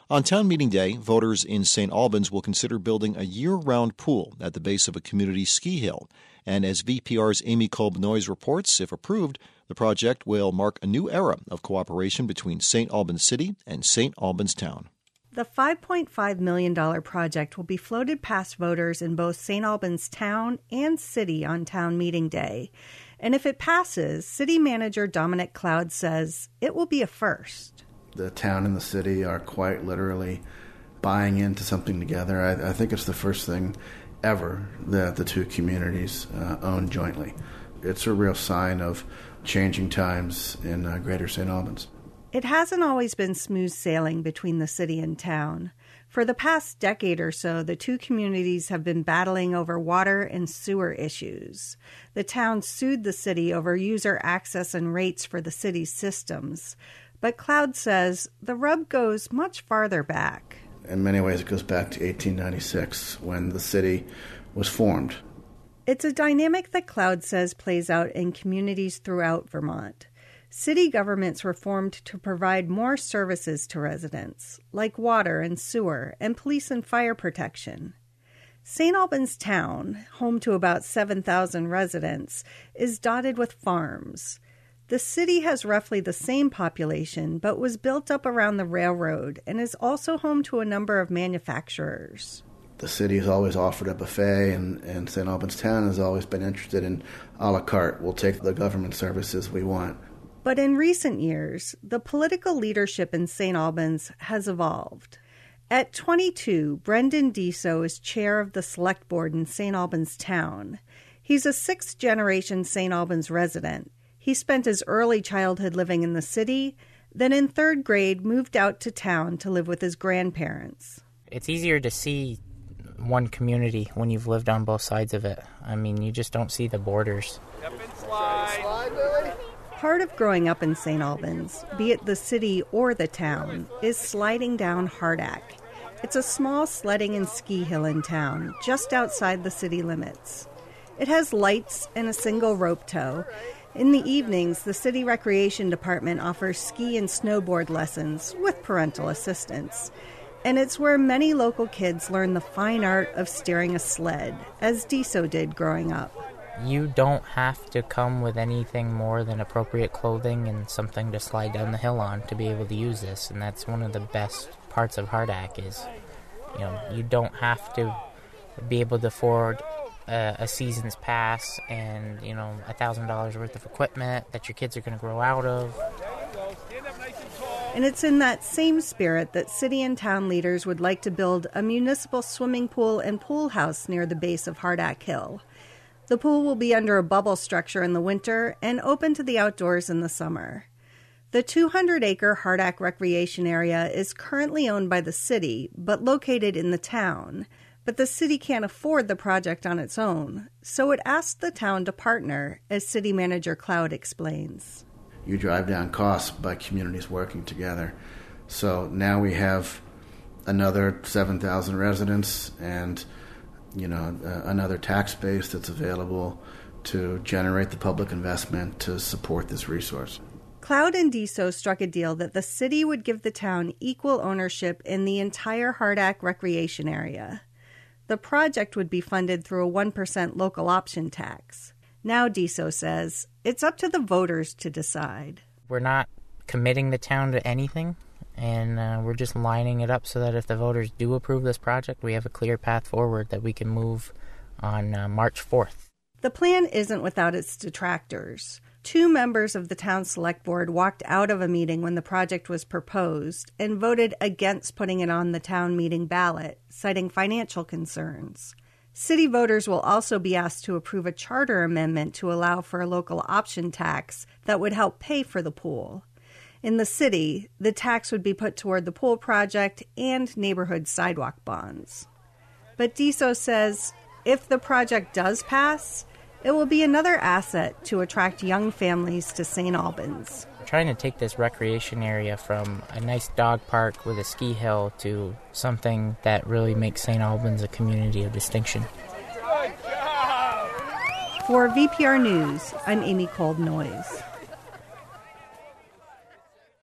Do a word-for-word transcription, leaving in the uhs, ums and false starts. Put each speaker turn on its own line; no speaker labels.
On town meeting day, voters in Saint Albans will consider building a year-round pool at the base of a community ski hill. And as V P R's Amy Kolb-Noyes reports, if approved, the project will mark a new era of cooperation between Saint Albans City and Saint Albans Town.
The five point five million dollars project will be floated past voters in both Saint Albans Town and City on town meeting day. And if it passes, City Manager Dominic Cloud says it will be a first.
The town and the city are quite literally buying into something together. I, I think it's the first thing ever that the two communities uh, own jointly. It's a real sign of changing times in uh, Greater Saint Albans.
It hasn't always been smooth sailing between the city and town. For the past decade or so, the two communities have been battling over water and sewer issues. The town sued the city over user access and rates for the city's systems. But Cloud says the rub goes much farther back.
In many ways, it goes back to eighteen ninety-six, when the city was formed.
It's a dynamic that Cloud says plays out in communities throughout Vermont. City governments were formed to provide more services to residents, like water and sewer and police and fire protection. Saint Albans Town, home to about seven thousand residents, is dotted with farms. The city has roughly the same population, but was built up around the railroad and is also home to a number of manufacturers.
The city has always offered a buffet, and, and Saint Albans Town has always been interested in a la carte. We'll take the government services we want.
But in recent years, the political leadership in Saint Albans has evolved. At twenty-two, Brendan Deso is chair of the select board in Saint Albans Town. He's a sixth-generation Saint Albans resident. He spent his early childhood living in the city, then in third grade moved out to town to live with his grandparents.
It's easier to see one community when you've lived on both sides of it. I mean, you just don't see the borders.
Step and slide. Slide, Lily. Part of growing up in Saint Albans, be it the city or the town, is sliding down Hardack. It's a small sledding and ski hill in town, just outside the city limits. It has lights and a single rope tow. In the evenings, the city recreation department offers ski and snowboard lessons with parental assistance. And it's where many local kids learn the fine art of steering a sled, as Deso did growing up.
You don't have to come with anything more than appropriate clothing and something to slide down the hill on to be able to use this. And that's one of the best parts of Hardack is, you know, you don't have to be able to afford a, a season's pass and, you know, a thousand dollars worth of equipment that your kids are going to grow out of.
And it's in that same spirit that city and town leaders would like to build a municipal swimming pool and pool house near the base of Hardack Hill. The pool will be under a bubble structure in the winter and open to the outdoors in the summer. The two hundred acre Hardack Recreation Area is currently owned by the city, but located in the town. But the city can't afford the project on its own, so it asked the town to partner, as City Manager Cloud explains.
You drive down costs by communities working together. So now we have another seven thousand residents and you know, uh, another tax base that's available to generate the public investment to support this resource.
Cloud and Deso struck a deal that the city would give the town equal ownership in the entire Hardack recreation area. The project would be funded through a one percent local option tax. Now, Deso says, it's up to the voters to decide.
We're not committing the town to anything. And uh, we're just lining it up so that if the voters do approve this project, we have a clear path forward that we can move on uh, March fourth.
The plan isn't without its detractors. Two members of the town select board walked out of a meeting when the project was proposed and voted against putting it on the town meeting ballot, citing financial concerns. City voters will also be asked to approve a charter amendment to allow for a local option tax that would help pay for the pool. In the city, the tax would be put toward the pool project and neighborhood sidewalk bonds. But Deso says if the project does pass, it will be another asset to attract young families to Saint Albans.
We're trying to take this recreation area from a nice dog park with a ski hill to something that really makes Saint Albans a community of distinction.
For V P R News, I'm Amy Kolb-Noyes.